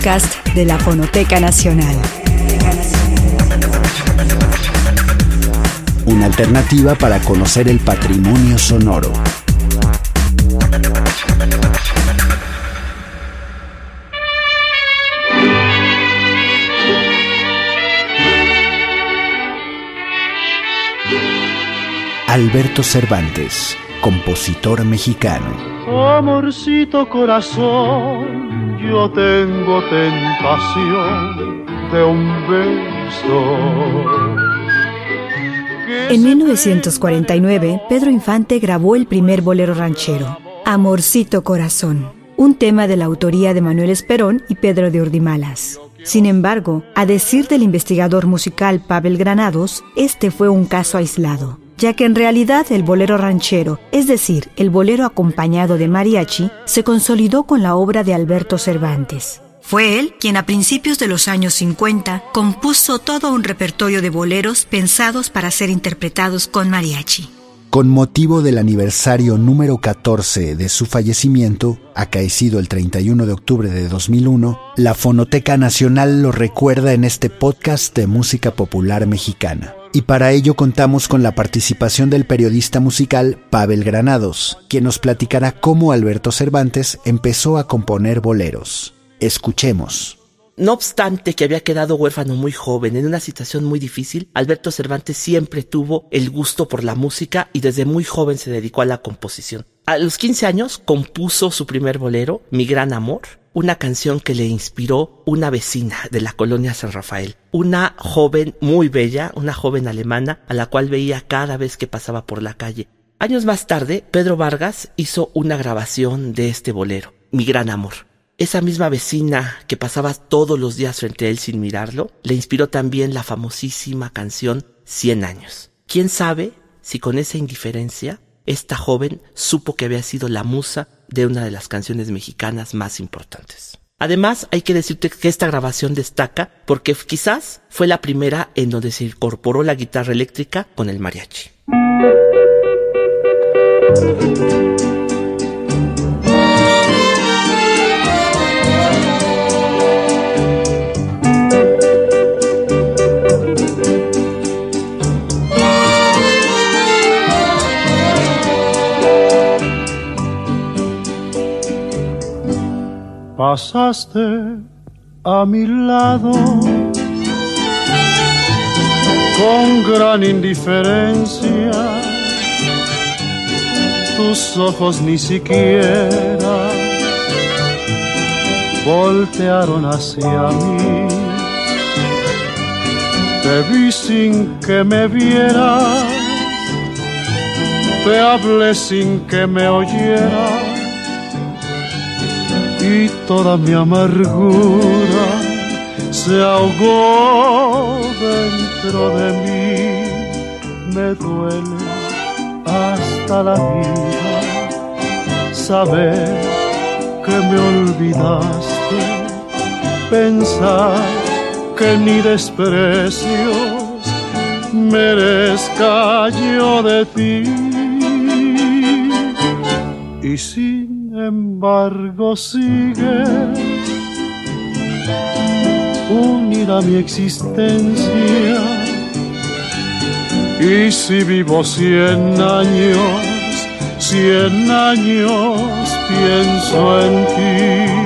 podcast de la Fonoteca Nacional. Una alternativa para conocer el patrimonio sonoro. Alberto Cervantes, compositor mexicano. Amorcito corazón, yo tengo tentación de un beso. En 1949, Pedro Infante grabó el primer bolero ranchero, Amorcito Corazón, un tema de la autoría de Manuel Esperón y Pedro de Urdimalas. Sin embargo, a decir del investigador musical Pavel Granados, este fue un caso aislado, ya que en realidad el bolero ranchero, es decir, el bolero acompañado de mariachi, se consolidó con la obra de Alberto Cervantes. Fue él quien a principios de los años 50 compuso todo un repertorio de boleros pensados para ser interpretados con mariachi. Con motivo del aniversario número 14 de su fallecimiento, acaecido el 31 de octubre de 2001, la Fonoteca Nacional lo recuerda en este podcast de música popular mexicana. Y para ello contamos con la participación del periodista musical Pavel Granados, quien nos platicará cómo Alberto Cervantes empezó a componer boleros. Escuchemos. No obstante que había quedado huérfano muy joven, en una situación muy difícil, Alberto Cervantes siempre tuvo el gusto por la música y desde muy joven se dedicó a la composición. A los 15 años compuso su primer bolero, Mi Gran Amor, una canción que le inspiró una vecina de la colonia San Rafael, una joven muy bella, una joven alemana a la cual veía cada vez que pasaba por la calle. Años más tarde, Pedro Vargas hizo una grabación de este bolero, Mi Gran Amor. Esa misma vecina que pasaba todos los días frente a él sin mirarlo, le inspiró también la famosísima canción 100 años. ¿Quién sabe si con esa indiferencia esta joven supo que había sido la musa de una de las canciones mexicanas más importantes? Además, hay que decirte que esta grabación destaca porque quizás fue la primera en donde se incorporó la guitarra eléctrica con el mariachi. Pasaste a mi lado con gran indiferencia, tus ojos ni siquiera voltearon hacia mí. Te vi sin que me vieras, te hablé sin que me oyeras, y toda mi amargura se ahogó dentro de mí. Me duele hasta la vida saber que me olvidaste, pensar que ni desprecios merezca yo de ti. Y sin embargo sigues unida a mi existencia, y si vivo 100 años pienso en ti.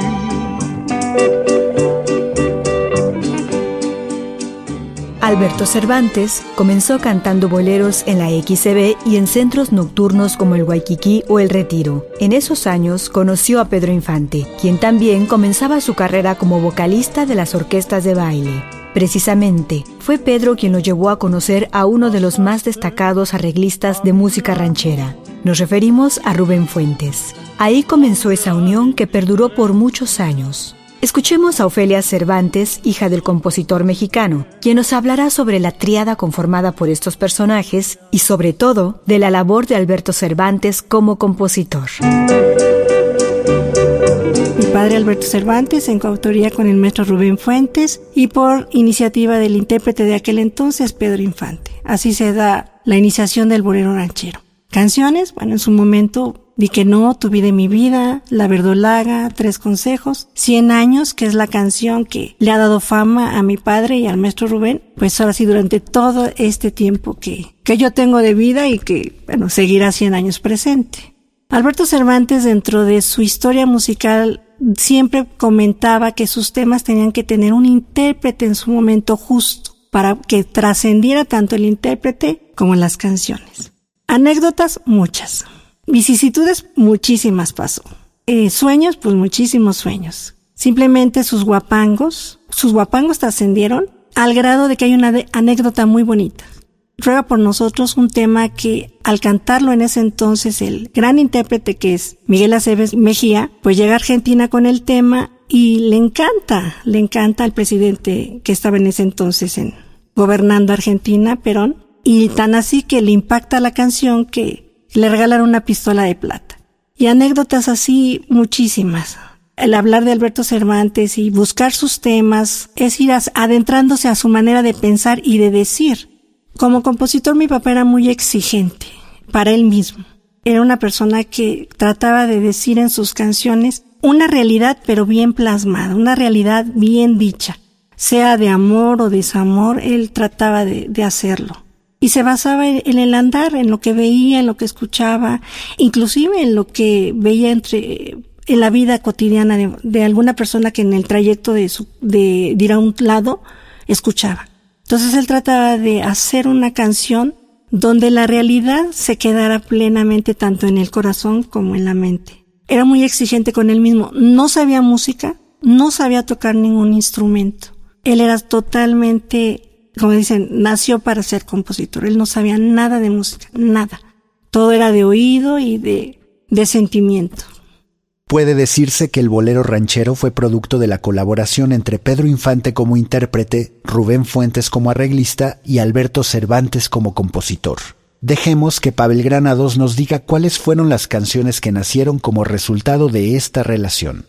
Alberto Cervantes comenzó cantando boleros en la XCB y en centros nocturnos como el Waikiki o el Retiro. En esos años conoció a Pedro Infante, quien también comenzaba su carrera como vocalista de las orquestas de baile. Precisamente, fue Pedro quien lo llevó a conocer a uno de los más destacados arreglistas de música ranchera. Nos referimos a Rubén Fuentes. Ahí comenzó esa unión que perduró por muchos años. Escuchemos a Ofelia Cervantes, hija del compositor mexicano, quien nos hablará sobre la tríada conformada por estos personajes y sobre todo de la labor de Alberto Cervantes como compositor. Mi padre Alberto Cervantes, en coautoría con el maestro Rubén Fuentes y por iniciativa del intérprete de aquel entonces, Pedro Infante. Así se da la iniciación del bolero ranchero. Canciones, en su momento Di que no, Tu vida y mi vida, La verdolaga, 3 consejos, 100 años, que es la canción que le ha dado fama a mi padre y al maestro Rubén, pues ahora sí durante todo este tiempo que yo tengo de vida y que, bueno, seguirá 100 años presente. Alberto Cervantes, dentro de su historia musical, siempre comentaba que sus temas tenían que tener un intérprete en su momento justo para que trascendiera tanto el intérprete como las canciones. Anécdotas, muchas. Vicisitudes, muchísimas pasó. Sueños, pues muchísimos sueños. Simplemente sus guapangos trascendieron al grado de que hay una anécdota muy bonita. Ruega por nosotros un tema que al cantarlo en ese entonces el gran intérprete que es Miguel Aceves Mejía, pues llega a Argentina con el tema y le encanta al presidente que estaba en ese entonces gobernando Argentina, Perón, y tan así que le impacta la canción que le regalaron una pistola de plata. Y anécdotas así muchísimas. El hablar de Alberto Cervantes y buscar sus temas es ir adentrándose a su manera de pensar y de decir. Como compositor, mi papá era muy exigente para él mismo. Era una persona que trataba de decir en sus canciones una realidad pero bien plasmada, una realidad bien dicha. Sea de amor o desamor, él trataba de hacerlo. Y se basaba en el andar, en lo que veía, en lo que escuchaba, inclusive en lo que veía en la vida cotidiana de alguna persona que en el trayecto de ir a un lado escuchaba. Entonces él trataba de hacer una canción donde la realidad se quedara plenamente tanto en el corazón como en la mente. Era muy exigente con él mismo. No sabía música, no sabía tocar ningún instrumento. Él era totalmente, como dicen, nació para ser compositor. Él no sabía nada de música, nada. Todo era de oído y de sentimiento. Puede decirse que el bolero ranchero fue producto de la colaboración entre Pedro Infante como intérprete, Rubén Fuentes como arreglista y Alberto Cervantes como compositor. Dejemos que Pavel Granados nos diga cuáles fueron las canciones que nacieron como resultado de esta relación.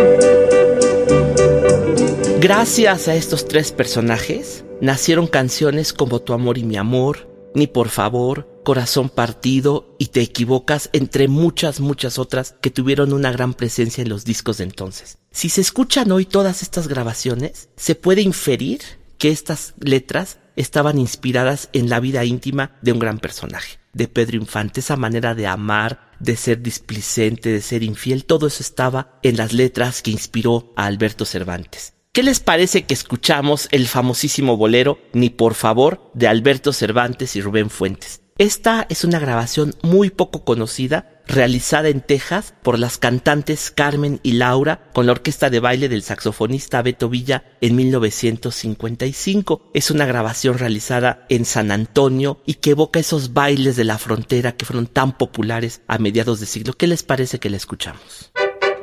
Gracias a estos 3 personajes, nacieron canciones como Tu amor y mi amor, Ni por favor, Corazón partido y Te equivocas, entre muchas otras que tuvieron una gran presencia en los discos de entonces. Si se escuchan hoy todas estas grabaciones, se puede inferir que estas letras estaban inspiradas en la vida íntima de un gran personaje, de Pedro Infante. Esa manera de amar, de ser displicente, de ser infiel, todo eso estaba en las letras que inspiró a Alberto Cervantes. ¿Qué les parece que escuchamos el famosísimo bolero Ni por favor de Alberto Cervantes y Rubén Fuentes? Esta es una grabación muy poco conocida, realizada en Texas por las cantantes Carmen y Laura con la orquesta de baile del saxofonista Beto Villa en 1955. Es una grabación realizada en San Antonio y que evoca esos bailes de la frontera que fueron tan populares a mediados de siglo. ¿Qué les parece que la escuchamos?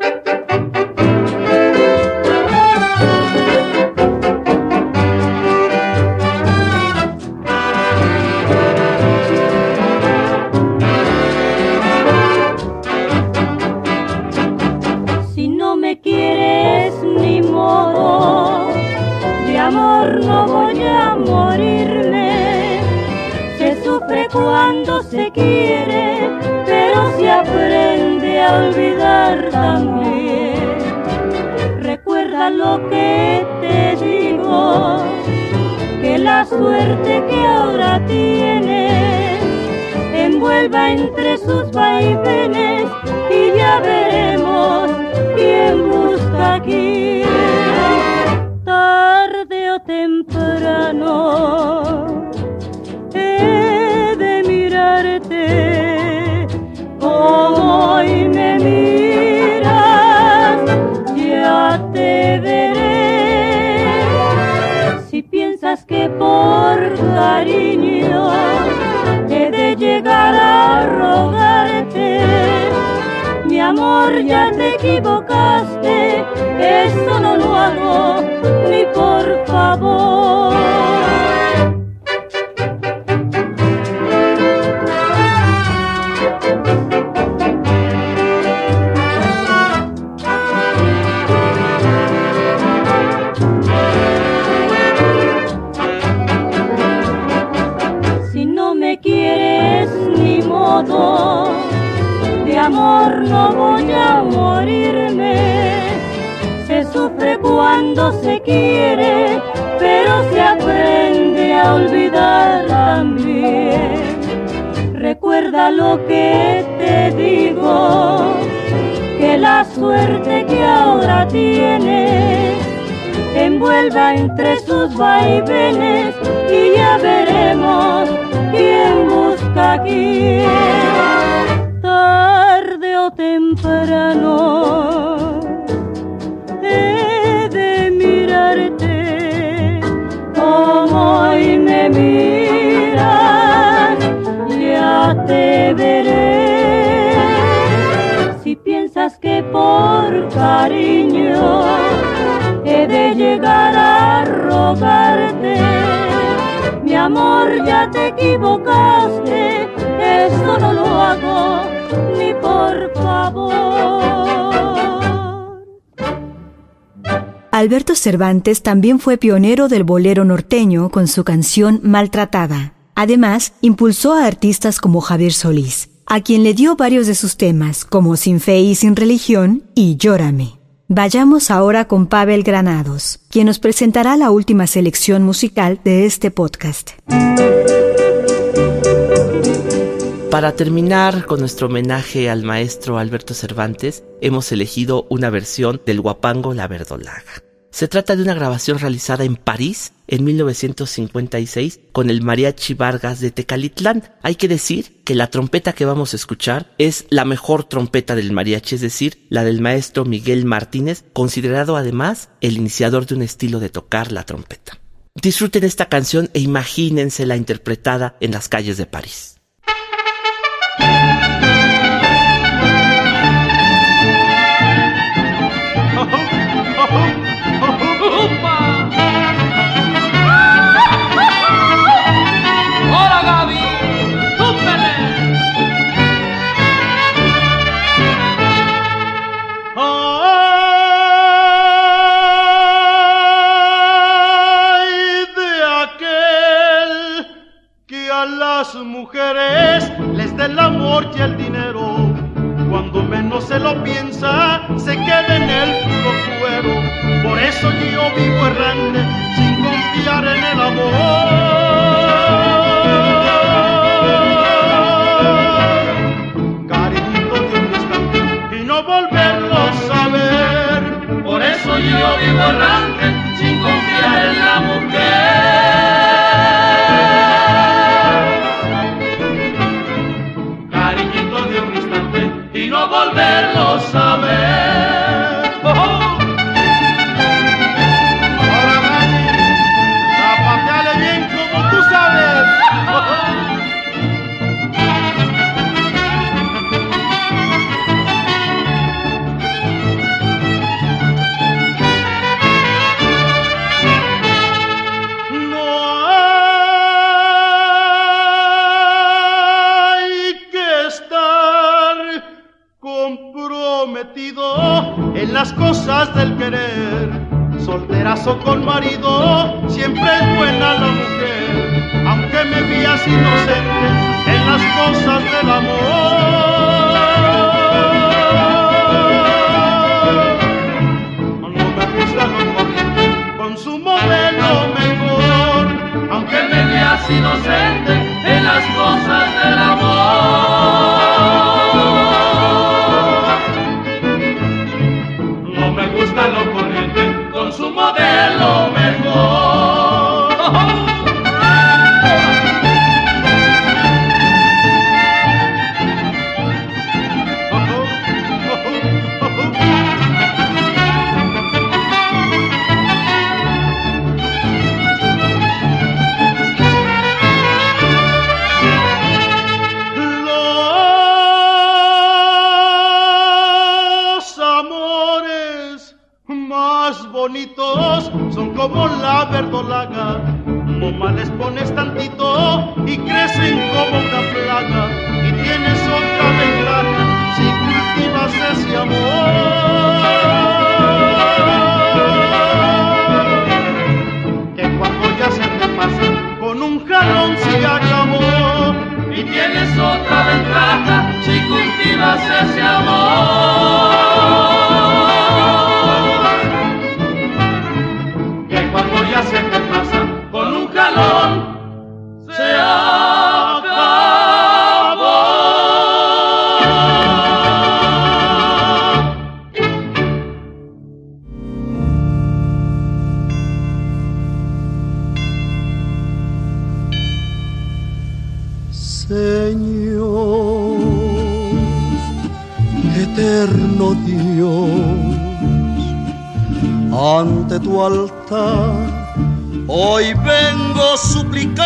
Cuando se quiere, pero se aprende a olvidar también. Recuerda lo que te digo, que la suerte que ahora tienes envuelva entre sus vaivenes y ya veremos quién busca a quién. Tarde o temprano como hoy me miras, ya te veré. Si piensas que por cariño he de llegar a rogarte, mi amor, ya te equivocaste, eso no lo hago ni por favor. De amor cuando se quiere, pero se aprende a olvidar también. Recuerda lo que te digo, que la suerte que ahora tienes envuelva entre sus vaivenes y ya veremos quién busca a quién. Tarde o temprano he de mirarte como hoy me miras, ya te veré. Si piensas que por cariño he de llegar a rogarte, mi amor, ya te equivocaste, eso no lo hago ni por favor. Alberto Cervantes también fue pionero del bolero norteño con su canción Maltratada. Además, impulsó a artistas como Javier Solís, a quien le dio varios de sus temas, como Sin Fe y Sin Religión y Llórame. Vayamos ahora con Pavel Granados, quien nos presentará la última selección musical de este podcast. Para terminar con nuestro homenaje al maestro Alberto Cervantes, hemos elegido una versión del guapango La Verdolaga. Se trata de una grabación realizada en París en 1956 con el Mariachi Vargas de Tecalitlán. Hay que decir que la trompeta que vamos a escuchar es la mejor trompeta del mariachi, es decir, la del maestro Miguel Martínez, considerado además el iniciador de un estilo de tocar la trompeta. Disfruten esta canción e imagínensela interpretada en las calles de París. ¡Hola, Gaby! ¡Súpele! ¡Ay de aquel que a las mujeres les dé el amor y el dinero! Cuando menos se lo piensa, se queda en el puro cuero. Por eso yo vivo errante, sin confiar en el amor. Cariñito de un instante y no volverlo a saber. Por eso yo vivo errante, sin confiar en la mujer. Cariñito de un instante y no volverlo a saber. ¡Oh! Ahora, Gaby, zapateale bien como tú sabes. No hay que estar comprometido en las cosas del querer. Solterazo con marido, siempre es buena la mujer, aunque me veas inocente en las cosas del amor. No me gusta lo corriente, con su modelo mejor, Aunque me veas inocente en las cosas del amor. No me gusta lo corriente, con su modelo mejor. Los amores más bonitos son como la verdolaga. Nomás les pones tantito y crecen como una plaga. Y tienes otra ventaja si cultivas ese amor, que cuando ya se te pasa con un jalón se acabó. Y tienes otra ventaja si cultivas ese amor. Dios, ante tu altar hoy vengo suplicante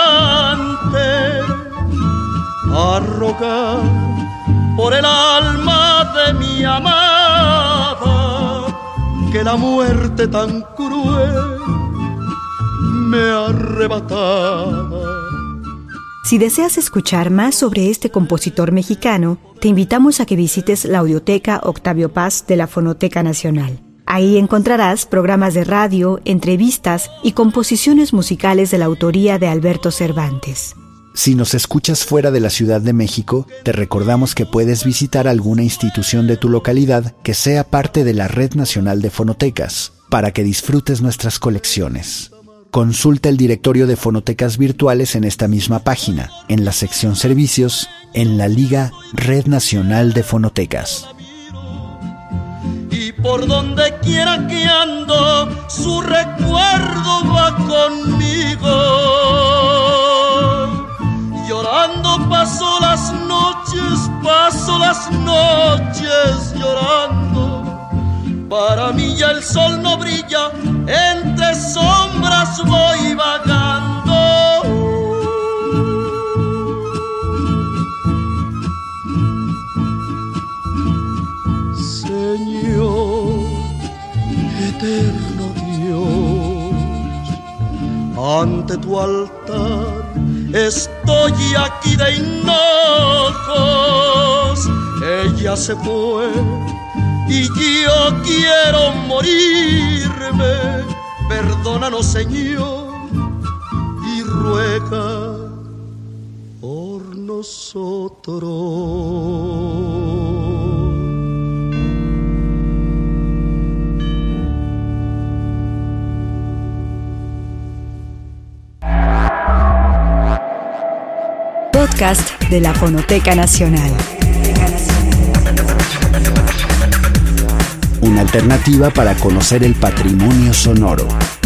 a rogar por el alma de mi amada, que la muerte tan cruel me arrebataba. Si deseas escuchar más sobre este compositor mexicano, te invitamos a que visites la audioteca Octavio Paz de la Fonoteca Nacional. Ahí encontrarás programas de radio, entrevistas y composiciones musicales de la autoría de Alberto Cervantes. Si nos escuchas fuera de la Ciudad de México, te recordamos que puedes visitar alguna institución de tu localidad que sea parte de la Red Nacional de Fonotecas, para que disfrutes nuestras colecciones. Consulta el directorio de fonotecas virtuales en esta misma página, en la sección Servicios, en la Liga Red Nacional de Fonotecas. Y por donde quiera que ando, su recuerdo va conmigo. Llorando paso las noches llorando. Para mí ya el sol no brilla, entre sombras voy vagando. Señor, eterno Dios, ante tu altar estoy aquí de hinojos. Ella se fue y yo quiero morirme. Perdónanos, Señor, y ruega por nosotros. Podcast de la Fonoteca Nacional. Una alternativa para conocer el patrimonio sonoro.